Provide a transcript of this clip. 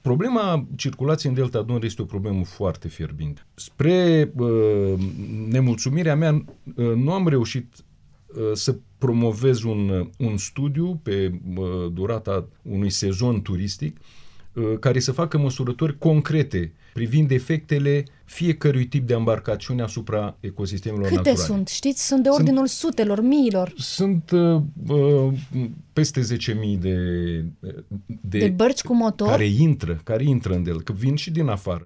Problema circulației în Delta Dunăre este o problemă foarte fierbinte. Spre nemulțumirea mea, nu am reușit să promovez un studiu pe durata unui sezon turistic care să facă măsurători concrete privind efectele fiecărui tip de embarcațiune asupra ecosistemelor naturale. Câte sunt? Știți, sunt de ordinul sutelor, miilor. Sunt peste 10.000 de bărci cu motor care intră în Delta, că vin și din afară.